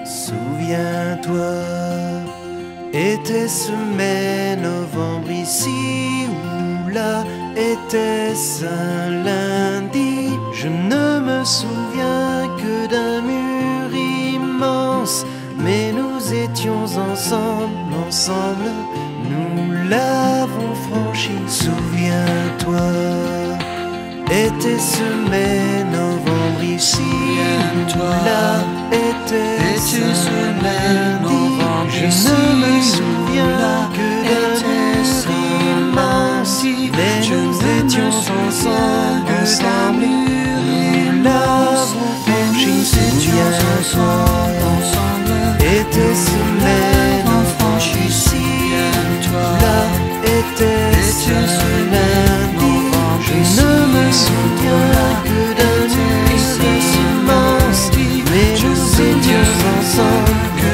Souviens-toi, était-ce mai, novembre ici ou là? Était-ce un lundi? Je ne me souviens que d'un mur immense, mais nous étions ensemble, nous l'avons franchi. Souviens-toi, était-ce mai, novembre ici ou là? Était-ce un lundi? Je ne me souviens que d'un mur immense, mais nous étions ensemble, nous l'avons franchi. Souviens-toi, était-ce mai, novembre ici ou là? Était-ce un lundi? Je ne me souviens que d'un mur immense, mais nous étions ensemble,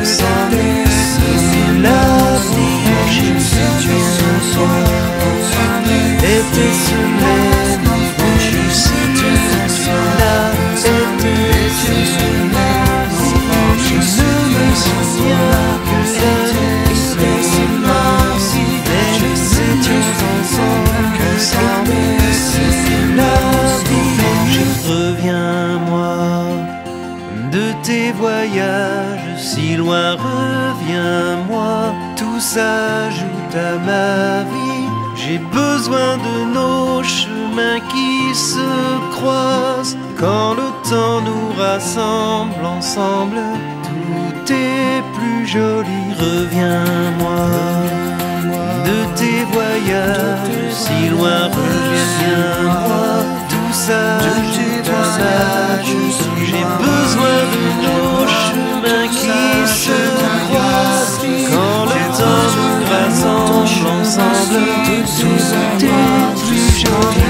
nous l'avons franchi. Souviens-toi, était-ce mai, novembre ici ou là? Était-ce un lundi? Je ne me souviens que d'un mur immense, mais nous étions ensemble, nous l'avons franchi. Reviens-moi de tes voyages si loin, reviens-moi, tout s'ajoute à ma vie. J'ai besoin de nos chemins qui se croisent. Quand le temps nous rassemble ensemble, tout est plus joli. Reviens-moi de tes voyages si loin, reviens-moi, tout s'ajoute à ma vie. J'ai besoin de nos chemins qui se croisent. Quand le temps nous rassemble ensemble, tout est plus joli.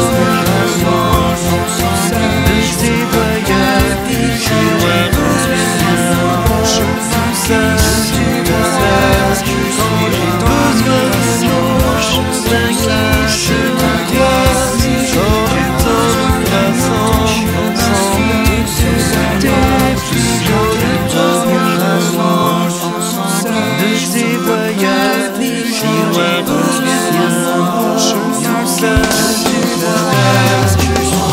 De tes voyages si loin, reviens-moi, tout s'ajoute à ma vie. J'ai besoin de nos chemins qui se croisent. Quand le temps nous rassemble ensemble, tout est plus joli. De tes voyages si loin, reviens-moi, tout s'ajoute à ma vie.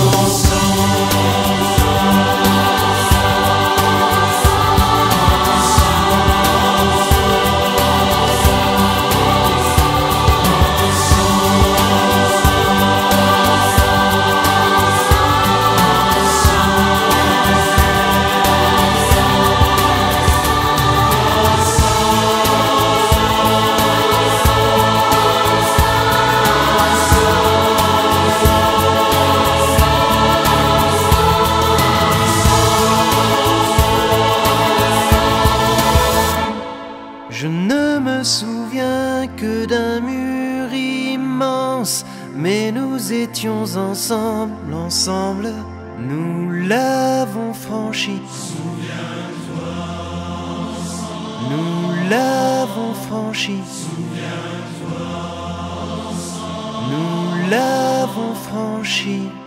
Je ne me souviens que d'un mur immense, mais nous étions ensemble, nous l'avons franchi. Souviens-toi, nous l'avons franchi. Souviens-toi, nous l'avons franchi.